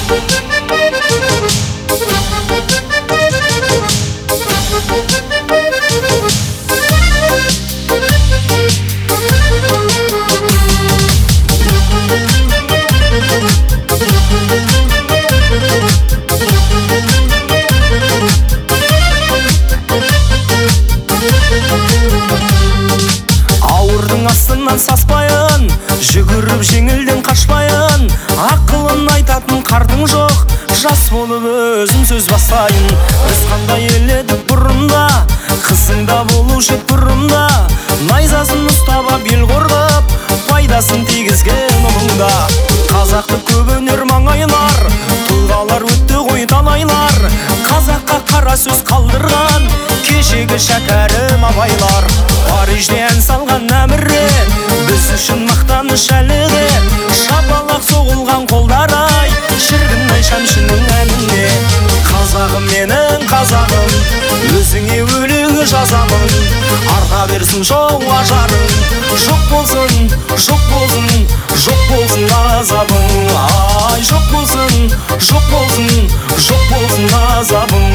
Астынан саспайын, жүгіріп жеңілден қашпайын. Ақылын айтатын қартың жоқ, жас болып өзім сөз бастайын. Біз қандай еледік бұрында, қызыңда болушы бұрында. Найзасын ұстап бел қорғап, пайдасын тигізген ұлыңда. Қазақты көп өнер маңайлар, тұлғалар өтті ғой талайлар. Қазаққа қара сөз қалдырған, кешегі шәкәрім абайлар. Парижде ән салған әмірі, біз үшін мақтаныш әлі де. Шапалақ соғылған қолдар-ай, шіркін-ай шәмшінің әніне. Қазағым менің қазағым, өзіңе өлеңі жазамын. Арта берсін жол ажарың, жоқ болсын, жоқ болсын, жоқ болсын азабың. Ай, жоқ болсын, жоқ болсын, жоқ болсын азабың.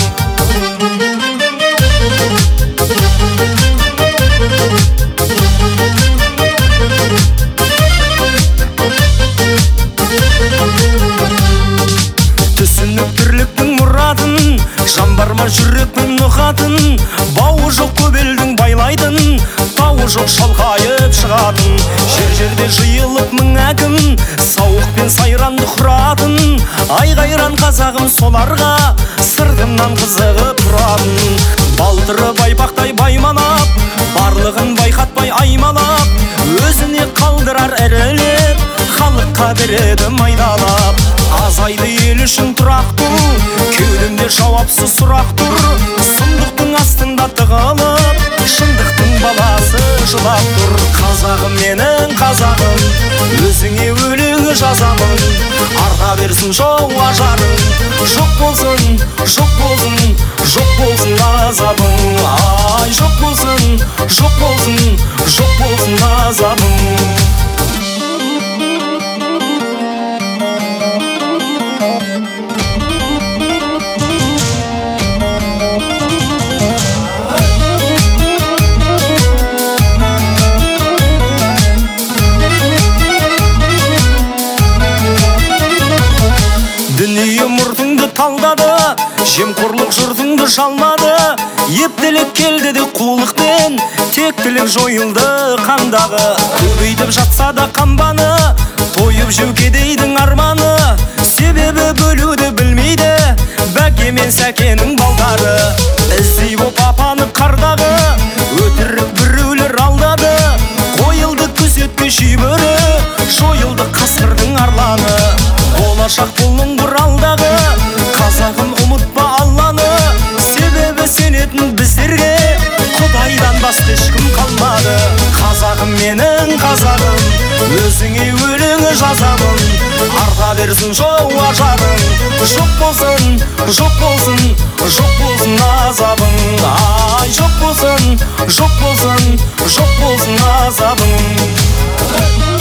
Түсініп бірліктің мұрадын, жан бар ма жүректің нұқатын. Бауы жоқ көп елдің байлайтын, тауы жоқ шалқайып шығатын. Жер-жерде жиылып мың әкім, сауық пен сайранды құратын. Айғайран қазағым соларға, сыртымнан қызығып тұратын. Балтыры байпақтай баймалап, барлығын байқатпай аймалап. Өзіне қалдырар әрілеп, халыққа береді майдалап. Азайды ел үшін тұрақ тұр, кеудемде жауапсыз сұрақ тұр. Сұмдықтың астында тығылып, шындықтың баласы жылап тұр. Қазағым менің қазағым, өзіңе өлеңі жазамын. Арта берсін жол ажарың, жоқ болсын, жоқ болсын, жоқ болсын азабың. Ай, жоқ болсын, жоқ болсын, жоқ болсын азабың. Дүние мұртыңды талдады, жемқорлық жұртыңды жалмады. Ептілік келді де қулықпен, тектілік жойылды қандағы. Көбейтіп жатса да қамбаны, тойып жеу кедейдің арманы. Себебі бөлуді білмейді, бәке мен сәкенің балдары. Іздей боп апанып қардағы, өтірік біреулер алдады. Қойылды күзетке шүйбірі, жойылды қасқырдың арланы. Болашақ бұлың бұр алдағы, қазағым ұмытпа Алланы. Себебі сенетін біздерге, Құдайдан басқа ешкім қалмады. Қазағым менің қазағым, өзіңе өлеңі жазамын. Арта берсін жол ажарың, жоқ болсын, жоқ болсын, жоқ болсын азабың. Ай, жоқ болсын, жоқ болсын, жоқ болсын азабың.